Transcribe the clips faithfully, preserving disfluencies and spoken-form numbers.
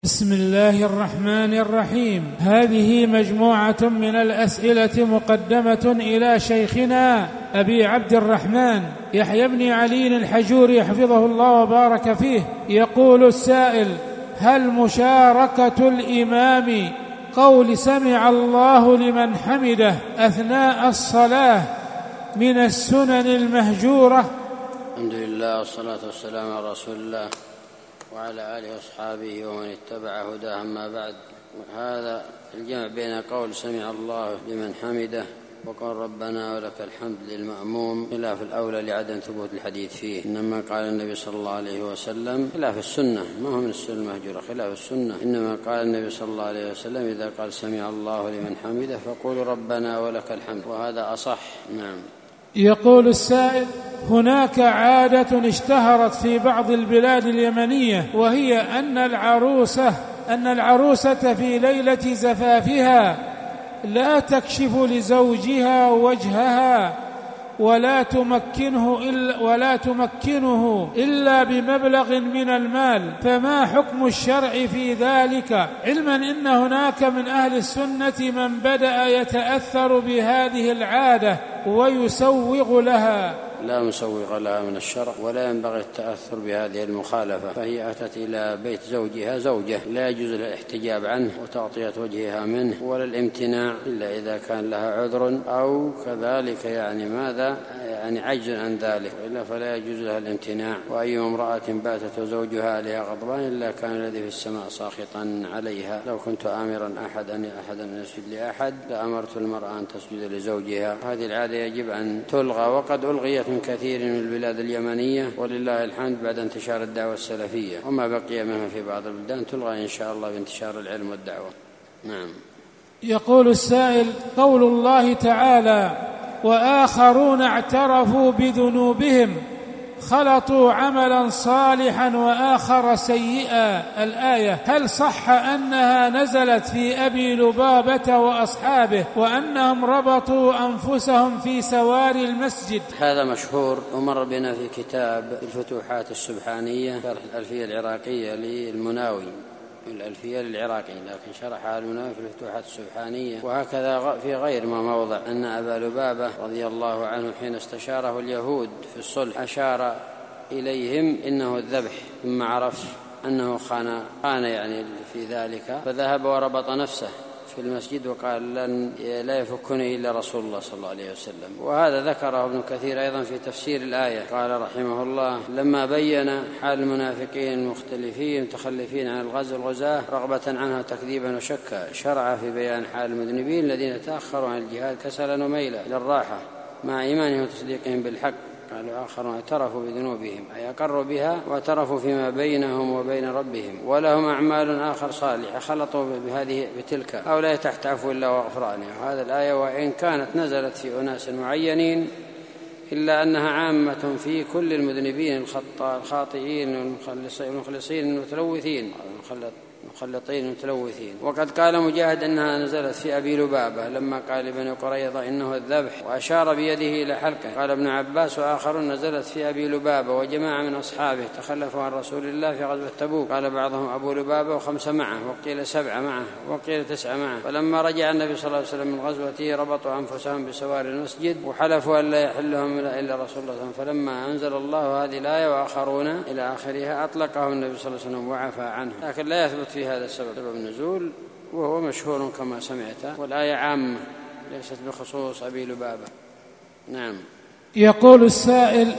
بسم الله الرحمن الرحيم. هذه مجموعة من الأسئلة مقدمة إلى شيخنا أبي عبد الرحمن يحيى بن علي الحجوري حفظه الله وبارك فيه. يقول السائل: هل مشاركة الإمام قول سمع الله لمن حمده أثناء الصلاة من السنن المهجورة؟ الحمد لله والصلاة والسلام على رسول الله وعلى آله وأصحابه ومن اتبع هداه. أما بعد، هذا الجمع بين قول سمع الله لمن حمده وقال ربنا ولك الحمد للمأموم خلاف الأولى لعدم ثبوت الحديث فيه. إنما قال النبي صلى الله عليه وسلم خلاف السنة، ما هو من السنة المهجورة، خلاف السنة. إنما قال النبي صلى الله عليه وسلم إذا قال سمع الله لمن حمده فقولوا ربنا ولك الحمد، وهذا أصح. نعم. يقول السائل: هناك عادة اشتهرت في بعض البلاد اليمنية، وهي أن العروسة أن العروسة في ليلة زفافها لا تكشف لزوجها وجهها ولا تمكنه إلا, ولا تمكنه إلا بمبلغ من المال، فما حكم الشرع في ذلك؟ علما إن هناك من أهل السنة من بدأ يتأثر بهذه العادة ويسوغ لها. لا مسوغ لها من الشرع، ولا ينبغي التأثر بهذه المخالفة، فهي أتت إلى بيت زوجها زوجة، لا يجوز لها الاحتجاب عنه وتغطية وجهها منه، ولا الامتناع إلا إذا كان لها عذر أو كذلك يعني ماذا يعني عجز عن ذلك، وإلا فلا يجوز لها الامتناع. وأي امرأة باتت وزوجها عليها غضبان إلا كان الذي في السماء ساخطا عليها. لو كنت آمرا أحدا أحدا أن يسجد لأحد لأمرت المرأة أن تسجد لزوجها. هذه العادة يجب أن تلغى، وقد ألغيت من كثير من البلاد اليمنية ولله الحمد بعد انتشار الدعوة السلفية، وما بقي منها في بعض البلدان تلغى إن شاء الله بانتشار العلم والدعوة. نعم. يقول السائل: قول الله تعالى: وآخرون اعترفوا بذنوبهم خلطوا عملا صالحا وآخر سيئا، الآية، هل صح أنها نزلت في أبي لبابة وأصحابه وأنهم ربطوا أنفسهم في سواري المسجد؟ هذا مشهور ومر بنا في كتاب الفتوحات السبحانية شرح الألفية العراقية للمناوي، الألفية للعراقي، لكن شرحها المناوي في الفتوحات السبحانية. وهكذا في غير ما موضع أن أبا لبابة رضي الله عنه حين استشاره اليهود في الصلح أشار إليهم إنه الذبح، ثم عرف أنه خان خان يعني في ذلك، فذهب وربط نفسه في المسجد وقال لن لا يفكني إلا رسول الله صلى الله عليه وسلم. وهذا ذكره ابن كثير أيضا في تفسير الآية، قال رحمه الله: لما بين حال المنافقين المختلفين المتخلفين عن الغزو والغزاة رغبة عنها تكذيبا وشكا، شرع في بيان حال المذنبين الذين تأخروا عن الجهاد كسلا وميلا للراحة مع إيمانهم وتصديقهم بالحق. قالوا آخرون اعترفوا بذنوبهم، أي أقروا بها واعترفوا فيما بينهم وبين ربهم، ولهم أعمال آخر صالحة خلطوا بهذه بتلك، أو لا تحت عفو الله وغفرانه. وهذا الآية وإن كانت نزلت في أناس معينين إلا أنها عامة في كل المذنبين الخاطئين والمخلصين المتلوثين مخلطين متلوثين. وقد قال مجاهد أنها نزلت في أبي لبابة لما قال لبني قريظة إنه الذبح وأشار بيده إلى حلقه. قال ابن عباس: وآخرون نزلت في أبي لبابة وجماعة من أصحابه تخلفوا عن رسول الله في غزوة تبوك. قال بعضهم أبو لبابة وخمسة معه، وقيل سبعة معه، وقيل تسعة معه. فلما رجع النبي صلى الله عليه وسلم من غزوته ربطوا أنفسهم بسوار المسجد وحلفوا أن لا يحلهم إلا رسول الله. فلما أنزل الله هذه الآية وآخرون إلى آخرها أطلقهم النبي صلى الله عليه وسلم وعفى عنه، لكن لا يثبت في هذا السبب سبب النزول، وهو مشهور كما سمعت، والآية عامة ليست بخصوص أبي لبابة. نعم. يقول السائل: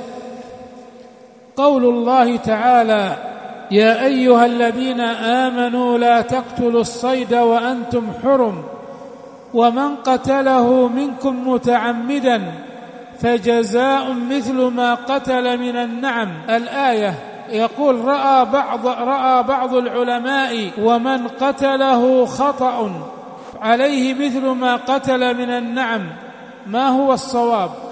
قول الله تعالى: يا أيها الذين آمنوا لا تقتلوا الصيد وأنتم حرم ومن قتله منكم متعمدا فجزاء مثل ما قتل من النعم، الآية. يقول: رأى بعض, رأى بعض العلماء ومن قتله خطأ عليه مثل ما قتل من النعم، ما هو الصواب؟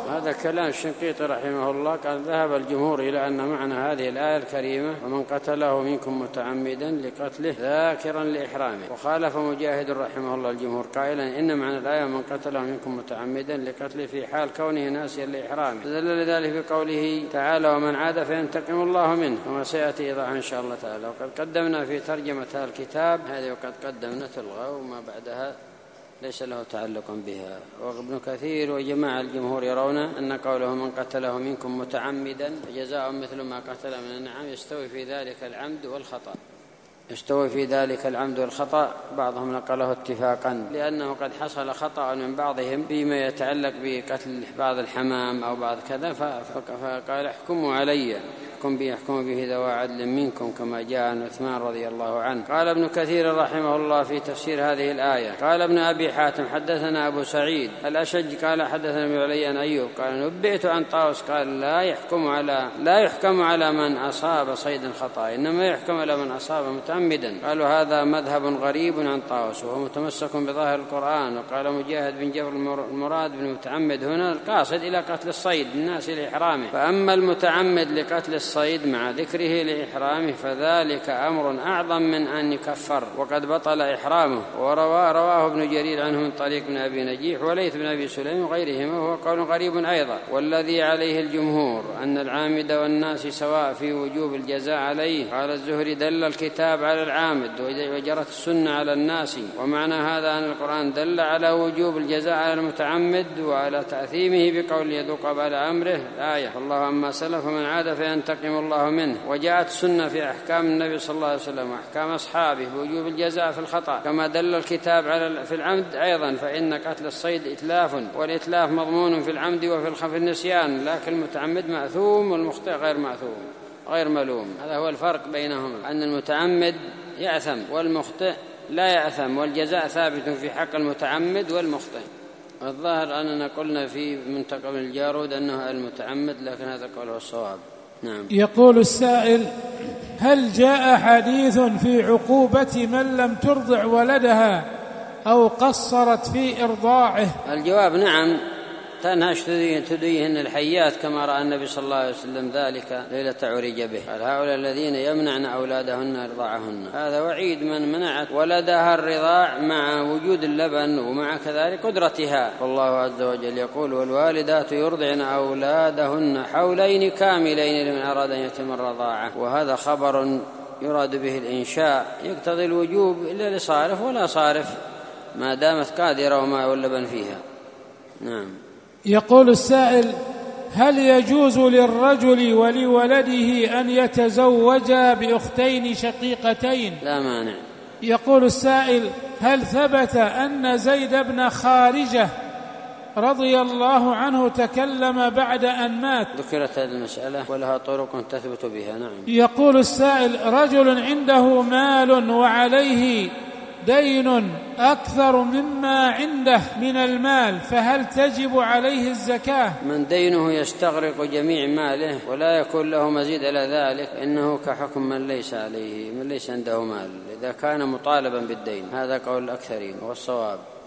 هذا كلام الشنقيطي رحمه الله. قال ذهب الجمهور إلى أن معنى هذه الآية الكريمة ومن قتله منكم متعمدا لقتله ذاكرا لإحرامه. وخالف مجاهد رحمه الله الجمهور قائلا إن معنى الآية من قتله منكم متعمدا لقتله في حال كونه ناسيا لإحرامه. فدل لذلك بقوله تعالى ومن عاد فينتقم الله منه، وما سيأتي إيضاحا إن شاء الله تعالى. وقد قدمنا في ترجمة الكتاب هذه وقد قدمنا تلغى وما بعدها ليس له تعلق بها. وابن كثير وجماعة الجمهور يرون أن قوله من قتله منكم متعمدا فجزاء مثل ما قتل من النعم يستوي في ذلك العمد والخطأ يستوي في ذلك العمد والخطأ. بعضهم نقله اتفاقا لأنه قد حصل خطأ من بعضهم فيما يتعلق بقتل بعض الحمام أو بعض كذا فقال احكموا علي يحكم به يحكم به ذوى عدل منكم كما جاء عن عثمان رضي الله عنه. قال ابن كثير رحمه الله في تفسير هذه الآية قال ابن أبي حاتم حدثنا أبو سعيد الأشج قال حدثنا ابن علي عن أيوب قال نبئت عن طاووس قال لا يحكم على لا يحكم على من أصاب صيدا خطأ إنما يحكم على من أصاب متعمدا. قالوا هذا مذهب غريب عن طاووس وهو متمسك بظاهر القرآن. وقال مجاهد بن جبر المراد بن متعمد هنا القاصد إلى قتل الصيد الناس لإحرامه. فأما المتعمد لقتل الصيد مع ذكره لإحرامه فذلك أمر أعظم من أن يكفر وقد بطل إحرامه. ورواه رواه ابن جرير عنه من طريق ابن أبي نجيح وليث بن أبي سليم وغيرهما وهو قول غريب أيضا. والذي عليه الجمهور أن العامد والناس سواء في وجوب الجزاء عليه. قال الزهري دل الكتاب على العامد وجرت السنة على الناس. ومعنى هذا أن القرآن دل على وجوب الجزاء على المتعمد وعلى تأثيمه بقول يذوق وبال أمره الآية الله أما سلف من عاد فينتقم الله منه. وجاءت السنة في أحكام النبي صلى الله عليه وسلم وأحكام أصحابه بوجوب الجزاء في الخطأ كما دل الكتاب على في العمد أيضا. فإن قتل الصيد إتلاف والإتلاف مضمون في العمد وفي الخف النسيان لكن المتعمد مأثوم والمخطئ غير مأثوم غير ملوم. هذا هو الفرق بينهما أن المتعمد يأثم والمخطئ لا يأثم والجزاء ثابت في حق المتعمد والمخطئ. الظاهر أننا قلنا في منتقى الجارود أنه المتعمد لكن هذا قوله الصواب. نعم. يقول السائل هل جاء حديث في عقوبة من لم ترضع ولدها أو قصرت في إرضاعه؟ الجواب نعم. تنهش تديهن الحيات كما رأى النبي صلى الله عليه وسلم ذلك ليلة عرج به. قال هؤلاء الذين يمنعن أولادهن إرضاعهن. هذا وعيد من منعت ولدها الرضاع مع وجود اللبن ومع كذلك قدرتها. والله عز وجل يقول والوالدات يرضعن أولادهن حولين كاملين لمن أراد أن يتم الرضاعة. وهذا خبر يراد به الإنشاء يقتضي الوجوب إلا لصارف ولا صارف ما دامت قادرة وما واللبن فيها. نعم. يقول السائل هل يجوز للرجل ولولده أن يتزوجا بأختين شقيقتين؟ لا مانع. يقول السائل هل ثبت أن زيد بن خارجة رضي الله عنه تكلم بعد أن مات؟ ذكرت هذه المسألة ولها طرق تثبت بها. نعم. يقول السائل رجل عنده مال وعليه دين أكثر مما عنده من المال فهل تجب عليه الزكاة؟ من دينه يستغرق جميع ماله ولا يكون له مزيد إلى ذلك إنه كحكم من ليس عليه من ليس عنده مال إذا كان مطالبا بالدين. هذا قول الأكثرين والصواب.